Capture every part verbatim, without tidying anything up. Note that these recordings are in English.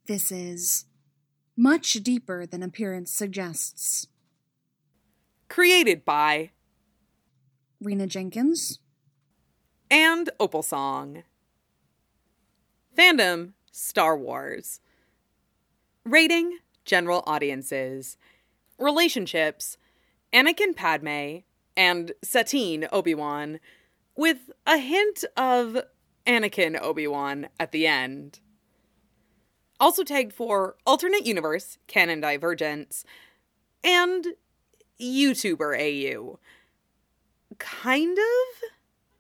this is much deeper than appearance suggests. Created by Rena Jenkins and Opal Song. Fandom, Star Wars. Rating, general audiences. Relationships, Anakin Padme and Satine Obi-Wan, with a hint of Anakin Obi-Wan at the end. Also tagged for alternate universe, canon divergence, and YouTuber A U. Kind of?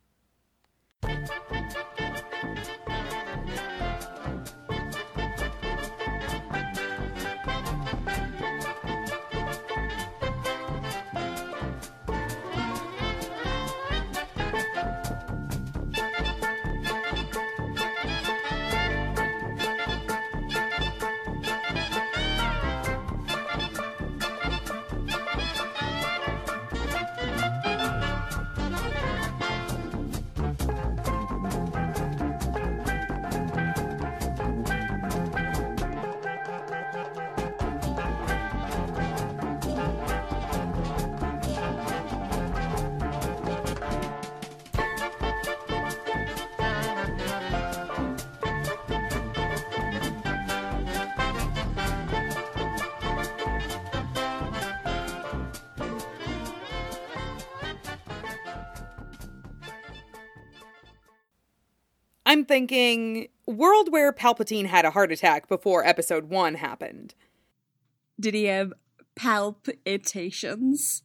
I'm thinking, world where Palpatine had a heart attack before episode one happened. Did he have palpitations?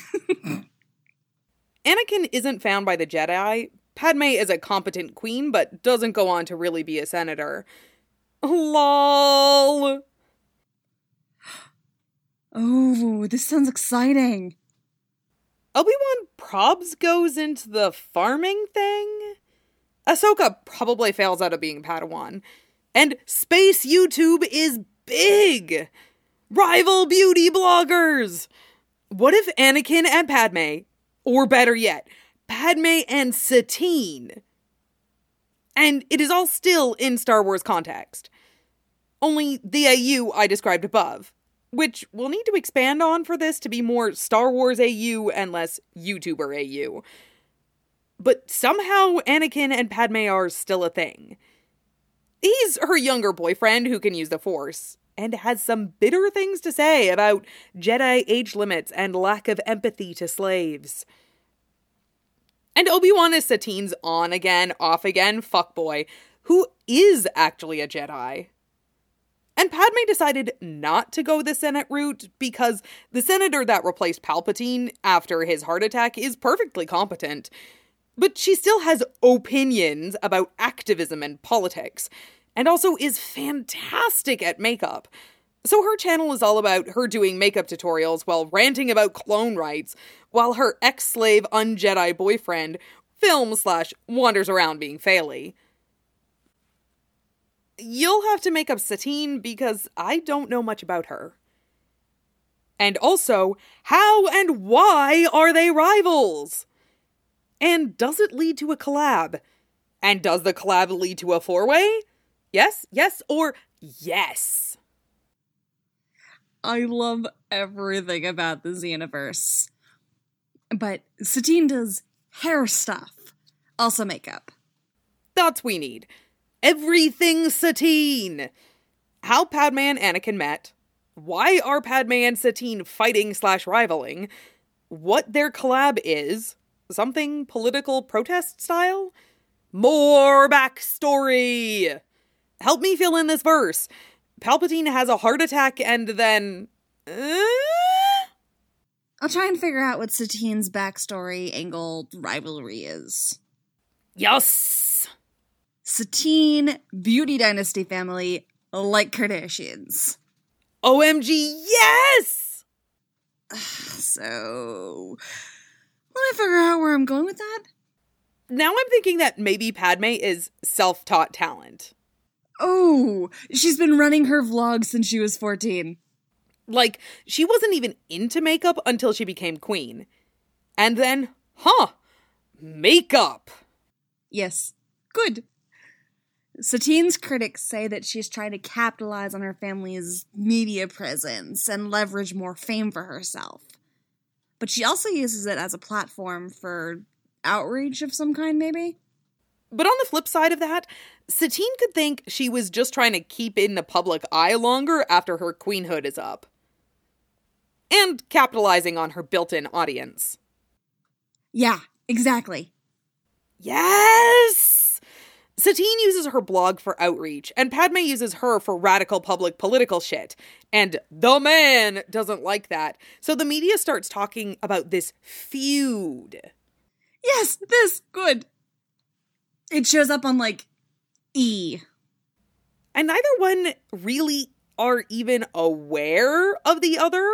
Anakin isn't found by the Jedi. Padme is a competent queen, but doesn't go on to really be a senator. LOL. Oh, this sounds exciting. Obi-Wan probs goes into the farming thing? Ahsoka probably fails out of being Padawan. And space YouTube is big! Rival beauty bloggers! What if Anakin and Padme, or better yet, Padme and Satine? And it is all still in Star Wars context. Only the A U I described above, which we'll need to expand on for this to be more Star Wars A U and less YouTuber A U. But somehow Anakin and Padme are still a thing. He's her younger boyfriend who can use the Force, and has some bitter things to say about Jedi age limits and lack of empathy to slaves. And Obi-Wan is Satine's on-again, off-again fuckboy, who is actually a Jedi. And Padme decided not to go the Senate route because the senator that replaced Palpatine after his heart attack is perfectly competent. But she still has opinions about activism and politics, and also is fantastic at makeup. So her channel is all about her doing makeup tutorials while ranting about clone rights, while her ex-slave un-Jedi boyfriend films slash wanders around being Faily. You'll have to make up Satine because I don't know much about her. And also, how and why are they rivals? And does it lead to a collab? And does the collab lead to a four-way? Yes, yes, or yes. I love everything about this universe. But Satine does hair stuff. Also makeup. That's we need. Everything Satine. How Padme and Anakin met. Why are Padme and Satine fighting slash rivaling? What their collab is. Something political protest style? More backstory! Help me fill in this verse. Palpatine has a heart attack and then... Uh? I'll try and figure out what Satine's backstory angle rivalry is. Yes! Satine, beauty dynasty family, like Kardashians. O M G, yes! So... let me figure out where I'm going with that. Now I'm thinking that maybe Padme is self-taught talent. Oh, she's been running her vlog since she was fourteen. Like, she wasn't even into makeup until she became queen. And then, huh, makeup. Yes, good. Satine's critics say that she's trying to capitalize on her family's media presence and leverage more fame for herself. But she also uses it as a platform for outreach of some kind, maybe? But on the flip side of that, Satine could think she was just trying to keep in the public eye longer after her queenhood is up. And capitalizing on her built-in audience. Yeah, exactly. Yes! Satine uses her blog for outreach, and Padme uses her for radical public political shit. And the man doesn't like that. So the media starts talking about this feud. Yes, this, good. It shows up on, like, E. And neither one really are even aware of the other.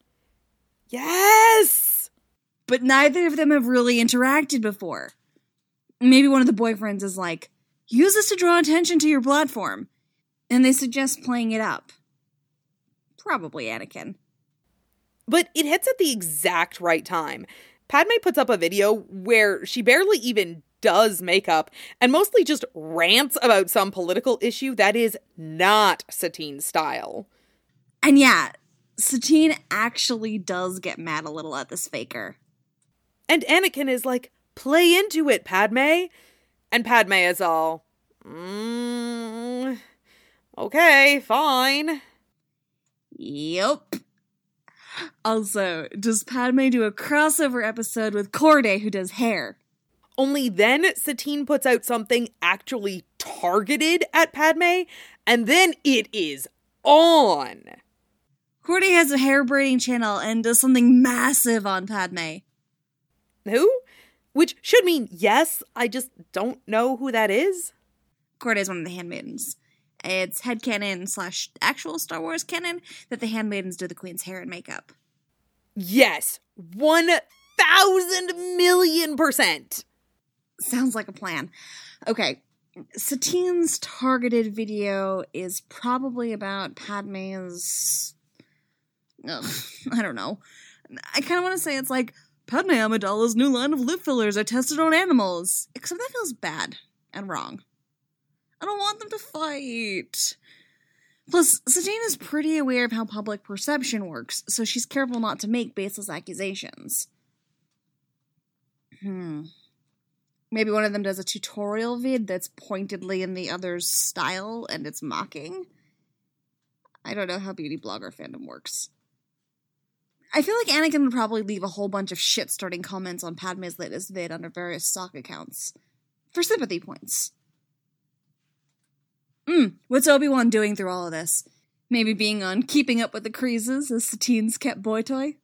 Yes! But neither of them have really interacted before. Maybe one of the boyfriends is like, use this to draw attention to your platform. And they suggest playing it up. Probably Anakin. But it hits at the exact right time. Padme puts up a video where she barely even does makeup and mostly just rants about some political issue that is not Satine's style. And yeah, Satine actually does get mad a little at this faker. And Anakin is like, play into it, Padme. And Padme is all, mm, okay, fine. Yup. Also, does Padme do a crossover episode with Corday who does hair? Only then Satine puts out something actually targeted at Padme, and then it is on. Corday has a hair braiding channel and does something massive on Padme. Who? Which should mean yes, I just don't know who that is. Corday is one of the handmaidens. It's headcanon slash actual Star Wars canon that the handmaidens do the queen's hair and makeup. Yes, one thousand million percent. Sounds like a plan. Okay, Satine's targeted video is probably about Padme's... Ugh, I don't know. I kind of want to say it's like, Padme Amidala's new line of lip fillers are tested on animals. Except that feels bad and wrong. I don't want them to fight. Plus, Satine is pretty aware of how public perception works, so she's careful not to make baseless accusations. Hmm. Maybe one of them does a tutorial vid that's pointedly in the other's style and it's mocking. I don't know how beauty blogger fandom works. I feel like Anakin would probably leave a whole bunch of shit-starting comments on Padme's latest vid under various stock accounts. For sympathy points. Hmm, what's Obi-Wan doing through all of this? Maybe being on Keeping Up with the Creases as Satine's kept boy toy?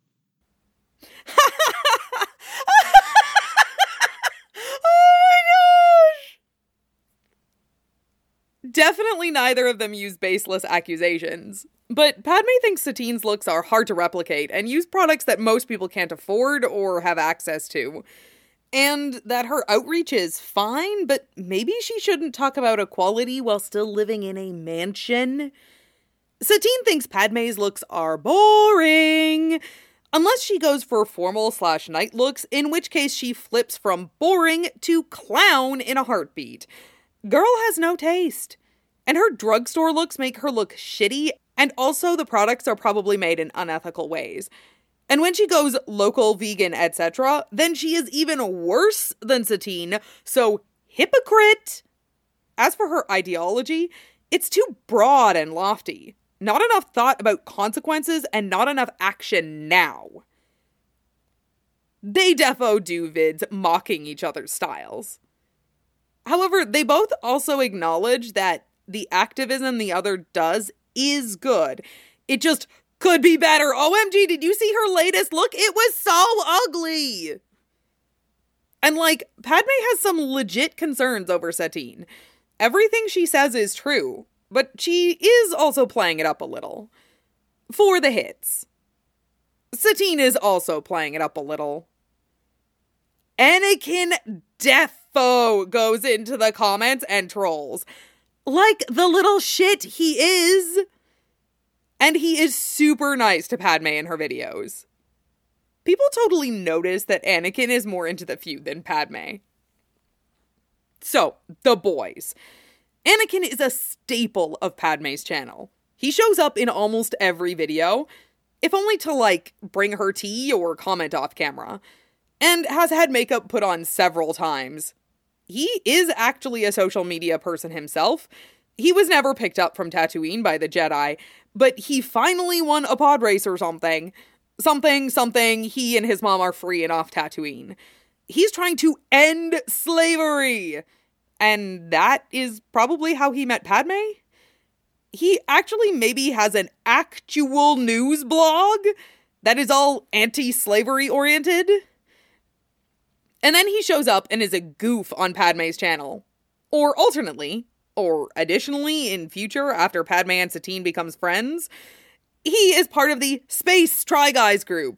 Definitely neither of them use baseless accusations. But Padme thinks Satine's looks are hard to replicate and use products that most people can't afford or have access to. And that her outreach is fine, but maybe she shouldn't talk about equality while still living in a mansion. Satine thinks Padme's looks are boring. Unless she goes for formal slash night looks, in which case she flips from boring to clown in a heartbeat. Girl has no taste. And her drugstore looks make her look shitty, and also the products are probably made in unethical ways. And when she goes local, vegan, et cetera, then she is even worse than Satine, so hypocrite! As for her ideology, it's too broad and lofty. Not enough thought about consequences and not enough action now. They defo do vids mocking each other's styles. However, they both also acknowledge that the activism the other does is good. It just could be better. O M G, did you see her latest look? It was so ugly. And like, Padme has some legit concerns over Satine. Everything she says is true, but she is also playing it up a little. For the hits. Satine is also playing it up a little. Anakin defo goes into the comments and trolls. Like the little shit he is. And he is super nice to Padme in her videos. People totally notice that Anakin is more into the feud than Padme. So, the boys. Anakin is a staple of Padme's channel. He shows up in almost every video, if only to, like, bring her tea or comment off camera, and has had makeup put on several times. He is actually a social media person himself. He was never picked up from Tatooine by the Jedi, but he finally won a pod race or something. Something, something, he and his mom are free and off Tatooine. He's trying to end slavery! And that is probably how he met Padme? He actually maybe has an actual news blog that is all anti-slavery oriented. And then he shows up and is a goof on Padme's channel. Or alternately, or additionally in future after Padme and Satine becomes friends, he is part of the Space Try Guys group.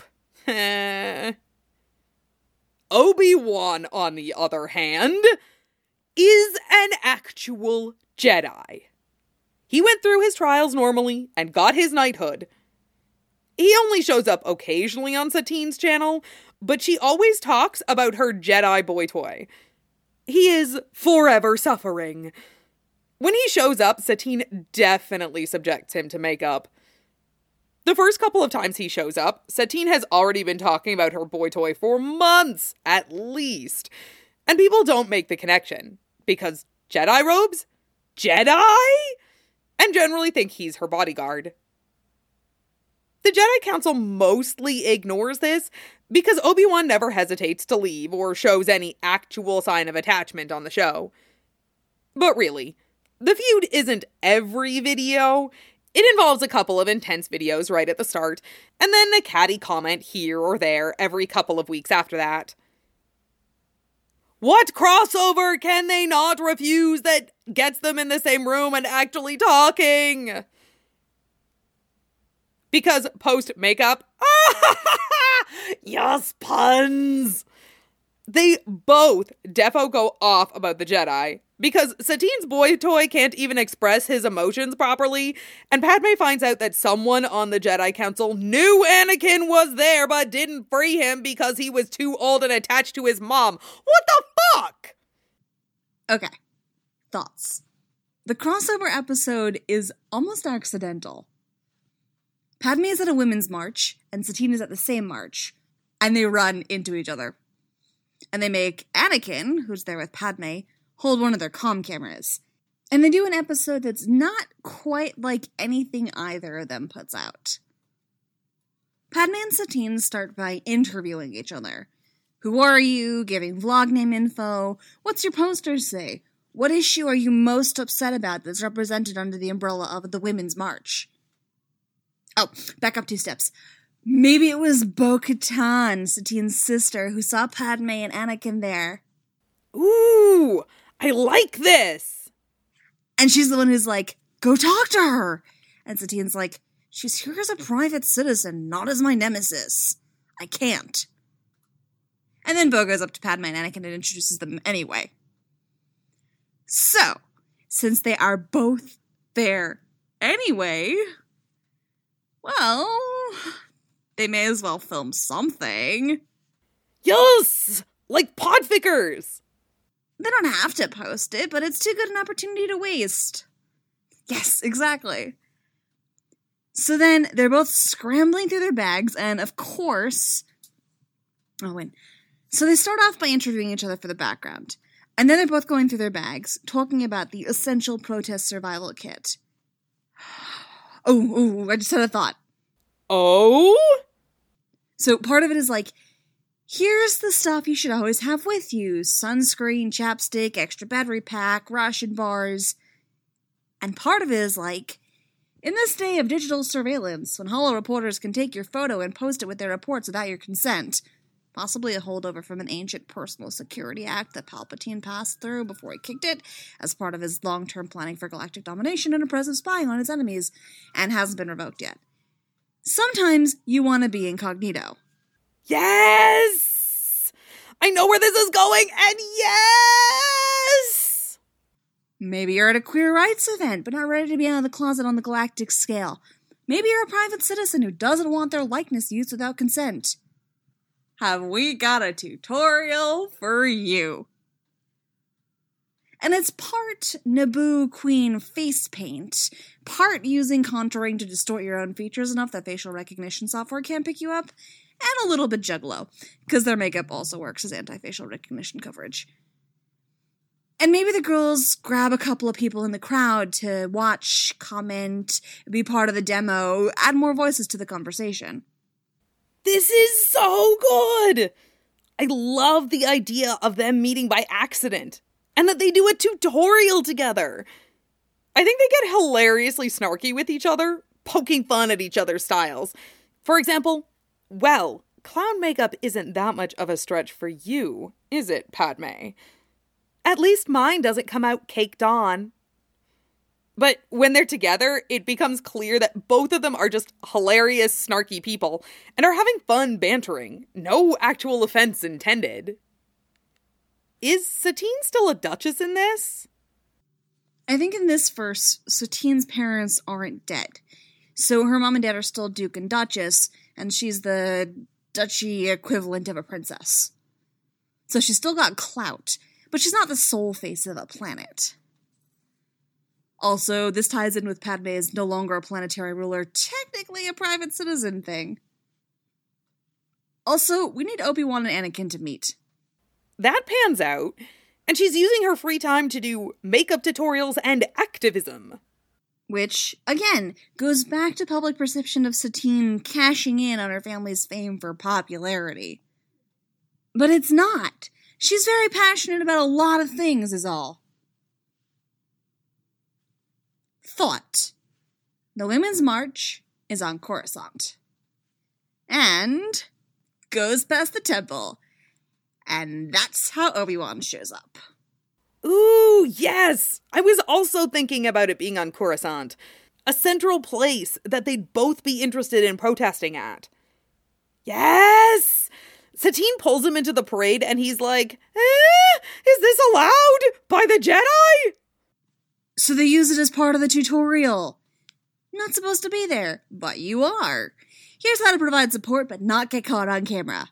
Obi-Wan, on the other hand, is an actual Jedi. He went through his trials normally and got his knighthood. He only shows up occasionally on Satine's channel, but she always talks about her Jedi boy toy. He is forever suffering. When he shows up, Satine definitely subjects him to makeup. The first couple of times he shows up, Satine has already been talking about her boy toy for months, at least. And people don't make the connection. Because Jedi robes? Jedi? And generally think he's her bodyguard. The Jedi Council mostly ignores this because Obi-Wan never hesitates to leave or shows any actual sign of attachment on the show. But really, the feud isn't every video. It involves a couple of intense videos right at the start, and then a catty comment here or there every couple of weeks after that. What crossover can they not refuse that gets them in the same room and actually talking? Because post-makeup, yes, puns! They both defo go off about the Jedi, because Satine's boy toy can't even express his emotions properly, and Padme finds out that someone on the Jedi Council knew Anakin was there but didn't free him because he was too old and attached to his mom. What the fuck? Okay, thoughts. The crossover episode is almost accidental. Padme is at a women's march, and Satine is at the same march, and they run into each other. And they make Anakin, who's there with Padme, hold one of their comm cameras. And they do an episode that's not quite like anything either of them puts out. Padme and Satine start by interviewing each other. Who are you? Giving vlog name info. What's your poster say? What issue are you most upset about that's represented under the umbrella of the Women's March? Oh, back up two steps. Maybe it was Bo-Katan, Satine's sister, who saw Padme and Anakin there. Ooh, I like this! And she's the one who's like, go talk to her! And Satine's like, she's here as a private citizen, not as my nemesis. I can't. And then Bo goes up to Padme and Anakin and introduces them anyway. So, since they are both there anyway, well, they may as well film something. Yes! Like Podfickers! They don't have to post it, but it's too good an opportunity to waste. Yes, exactly. So then they're both scrambling through their bags, and of course... Oh, wait. So they start off by interviewing each other for the background. And then they're both going through their bags, talking about the Essential Protest Survival Kit. Oh, oh, I just had a thought. Oh? So part of it is like, here's the stuff you should always have with you. Sunscreen, chapstick, extra battery pack, ration bars. And part of it is like, in this day of digital surveillance, when holo reporters can take your photo and post it with their reports without your consent, possibly a holdover from an ancient Personal Security Act that Palpatine passed through before he kicked it as part of his long-term planning for galactic domination and oppressive spying on his enemies, and hasn't been revoked yet. Sometimes you want to be incognito. Yes! I know where this is going, and yes! Maybe you're at a queer rights event, but not ready to be out of the closet on the galactic scale. Maybe you're a private citizen who doesn't want their likeness used without consent. Have we got a tutorial for you? And it's part Naboo Queen face paint, part using contouring to distort your own features enough that facial recognition software can't pick you up, and a little bit Juggalo, because their makeup also works as anti-facial recognition coverage. And maybe the girls grab a couple of people in the crowd to watch, comment, be part of the demo, add more voices to the conversation. This is so good! I love the idea of them meeting by accident, and that they do a tutorial together. I think they get hilariously snarky with each other, poking fun at each other's styles. For example, well, clown makeup isn't that much of a stretch for you, is it, Padme? At least mine doesn't come out caked on. But when they're together, it becomes clear that both of them are just hilarious, snarky people and are having fun bantering. No actual offense intended. Is Satine still a duchess in this? I think in this verse, Satine's parents aren't dead. So her mom and dad are still Duke and Duchess, and she's the duchy equivalent of a princess. So she's still got clout, but she's not the sole face of a planet. Also, this ties in with Padme's no longer a planetary ruler, technically a private citizen thing. Also, we need Obi-Wan and Anakin to meet. That pans out, and she's using her free time to do makeup tutorials and activism. Which, again, goes back to public perception of Satine cashing in on her family's fame for popularity. But it's not. She's very passionate about a lot of things, is all. Thought. The Women's March is on Coruscant. And goes past the temple. And that's how Obi-Wan shows up. Ooh, yes! I was also thinking about it being on Coruscant. A central place that they'd both be interested in protesting at. Yes! Satine pulls him into the parade and he's like, eh, is this allowed by the Jedi? So they use it as part of the tutorial. Not supposed to be there, but you are. Here's how to provide support but not get caught on camera.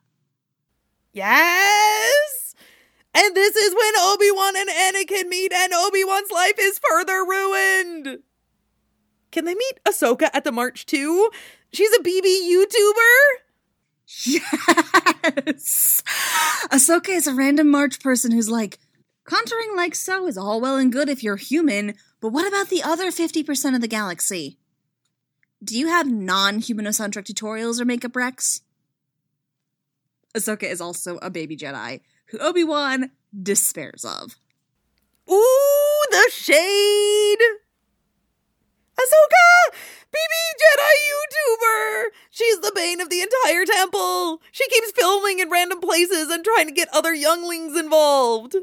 Yes! And this is when Obi-Wan and Anakin meet and Obi-Wan's life is further ruined. Can they meet Ahsoka at the march too? She's a B B YouTuber? Yes! Ahsoka is a random march person who's like, contouring like so is all well and good if you're human, but what about the other fifty percent of the galaxy? Do you have non-humanocentric tutorials or makeup recs? Ahsoka is also a baby Jedi, who Obi-Wan despairs of. Ooh, the shade! Ahsoka! B B Jedi YouTuber! She's the bane of the entire temple! She keeps filming in random places and trying to get other younglings involved!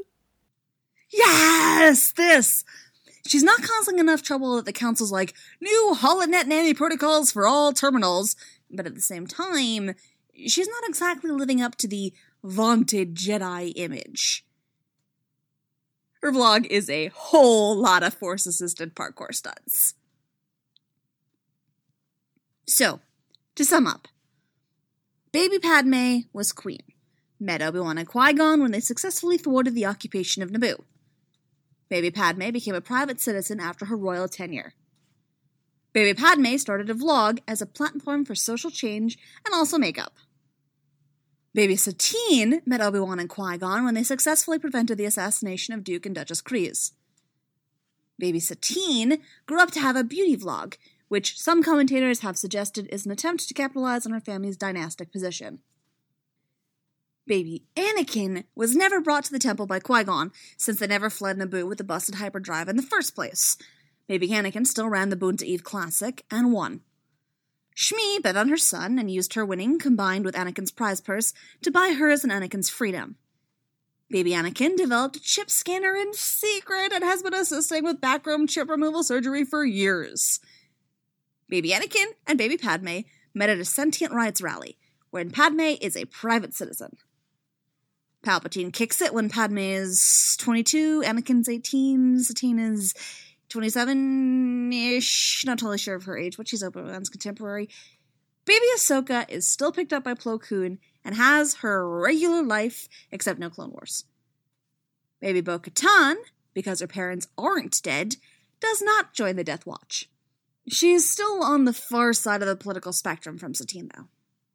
Yes! This! She's not causing enough trouble that the council's like, new holonet nanny protocols for all terminals, but at the same time, she's not exactly living up to the vaunted Jedi image. Her vlog is a whole lot of Force-assisted parkour stunts. So, to sum up, baby Padme was queen, met Obi-Wan and Qui-Gon when they successfully thwarted the occupation of Naboo. Baby Padme became a private citizen after her royal tenure. Baby Padme started a vlog as a platform for social change and also makeup. Baby Satine met Obi-Wan and Qui-Gon when they successfully prevented the assassination of Duke and Duchess Kryze. Baby Satine grew up to have a beauty vlog, which some commentators have suggested is an attempt to capitalize on her family's dynastic position. Baby Anakin was never brought to the temple by Qui-Gon, since they never fled Naboo with the busted hyperdrive in the first place. Baby Anakin still ran the Boon to Eve Classic, and won. Shmi bet on her son and used her winning, combined with Anakin's prize purse, to buy hers and Anakin's freedom. Baby Anakin developed a chip scanner in secret and has been assisting with backroom chip removal surgery for years. Baby Anakin and Baby Padme met at a sentient rights rally, wherein Padme is a private citizen. Palpatine kicks it when Padme is twenty-two, Anakin's eighteen, Satine is twenty-seven-ish, not totally sure of her age, but she's Obi-Wan's contemporary. Baby Ahsoka is still picked up by Plo Koon and has her regular life, except no Clone Wars. Baby Bo-Katan because her parents aren't dead, does not join the Death Watch. She is still on the far side of the political spectrum from Satine, though.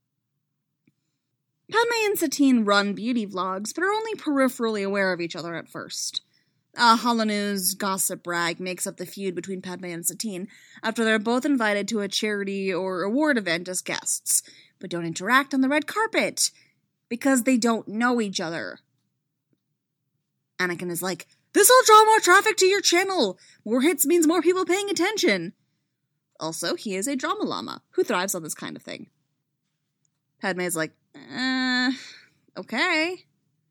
Padme and Satine run beauty vlogs, but are only peripherally aware of each other at first. A HoloNews gossip rag makes up the feud between Padme and Satine after they're both invited to a charity or award event as guests, but don't interact on the red carpet because they don't know each other. Anakin is like, "This will draw more traffic to your channel! More hits means more people paying attention!" Also, he is a drama llama who thrives on this kind of thing. Padme is like, uh, okay.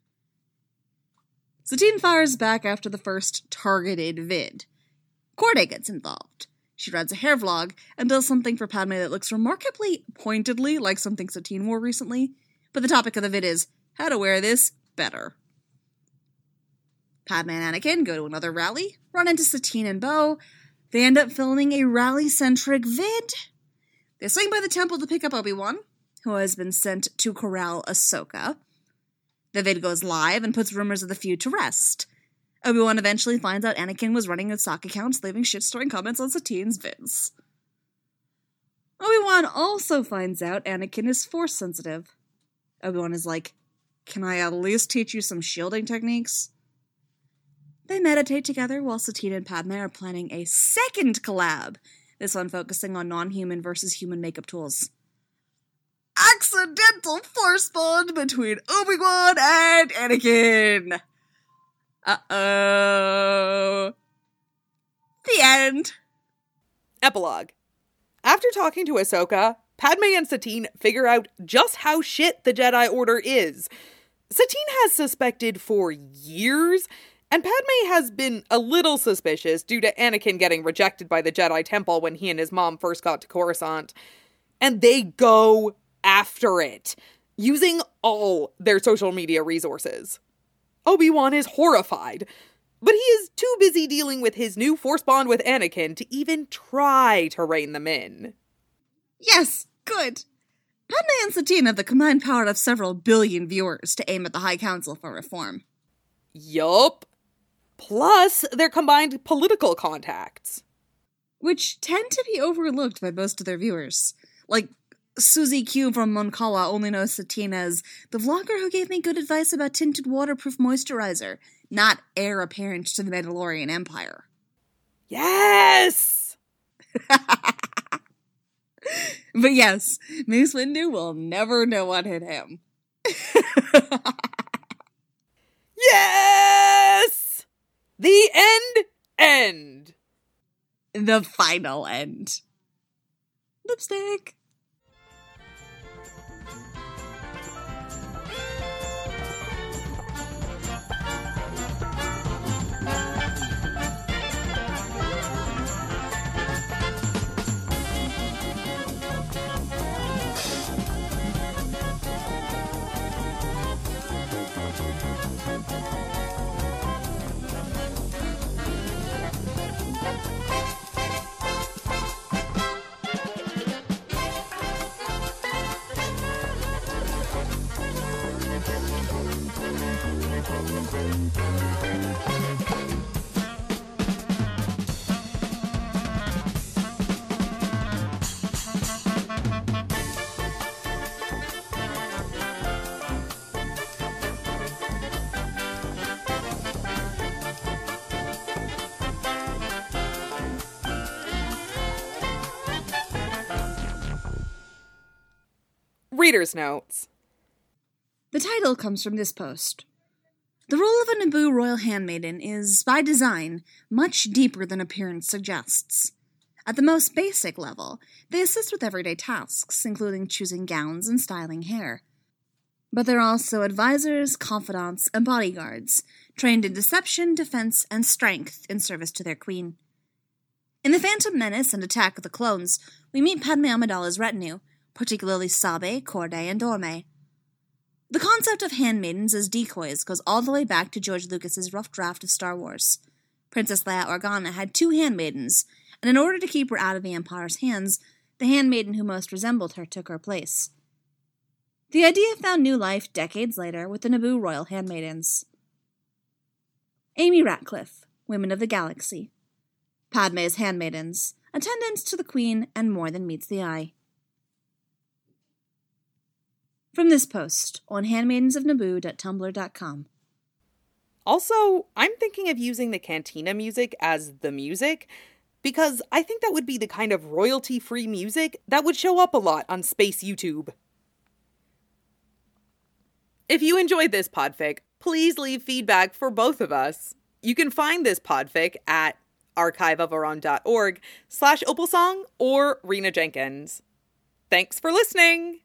Satine fires back after the first targeted vid. Corday gets involved. She runs a hair vlog and does something for Padme that looks remarkably pointedly like something Satine wore recently, but the topic of the vid is how to wear this better. Padme and Anakin go to another rally, run into Satine and Bo. They end up filming a rally-centric vid. They swing by the temple to pick up Obi-Wan, who has been sent to corral Ahsoka. The vid goes live and puts rumors of the feud to rest. Obi-Wan eventually finds out Anakin was running his sock accounts, leaving shitstorming comments on Satine's vids. Obi-Wan also finds out Anakin is Force-sensitive. Obi-Wan is like, "Can I at least teach you some shielding techniques?" They meditate together while Satine and Padme are planning a second collab, this one focusing on non-human versus human makeup tools. Accidental force bond between Obi-Wan and Anakin! Uh-oh. The end. Epilogue. After talking to Ahsoka, Padme and Satine figure out just how shit the Jedi Order is. Satine has suspected for years, and Padme has been a little suspicious due to Anakin getting rejected by the Jedi Temple when he and his mom first got to Coruscant. And they go after it, using all their social media resources. Obi-Wan is horrified, but he is too busy dealing with his new Force bond with Anakin to even try to rein them in. Yes, good. Padme and Satine have the combined power of several billion viewers to aim at the High Council for reform. Yup. Plus, their combined political contacts. Which tend to be overlooked by most of their viewers. Like, Susie Q from Moncala only knows Satine as the vlogger who gave me good advice about tinted waterproof moisturizer, not heir apparent to the Mandalorian Empire. Yes! But yes, Mace Windu will never know what hit him. Yes! The end end. The final end. Lipstick. Reader's notes. The title comes from this post. The role of a Naboo royal handmaiden is, by design, much deeper than appearance suggests. At the most basic level, they assist with everyday tasks, including choosing gowns and styling hair. But they're also advisors, confidants, and bodyguards, trained in deception, defense, and strength in service to their queen. In The Phantom Menace and Attack of the Clones, we meet Padme Amidala's retinue, particularly Sabe, Corday, and Dorme. The concept of handmaidens as decoys goes all the way back to George Lucas's rough draft of Star Wars. Princess Leia Organa had two handmaidens, and in order to keep her out of the Empire's hands, the handmaiden who most resembled her took her place. The idea found new life decades later with the Naboo royal handmaidens. Amy Ratcliffe, women of the galaxy, Padme's handmaidens, attendants to the queen, and more than meets the eye. From this post on handmaidens of naboo dot tumblr dot com. Also, I'm thinking of using the Cantina music as the music, because I think that would be the kind of royalty-free music that would show up a lot on Space YouTube. If you enjoyed this podfic, please leave feedback for both of us. You can find this podfic at archiveofaron.org slash opalsong or Rena Jenkins. Thanks for listening!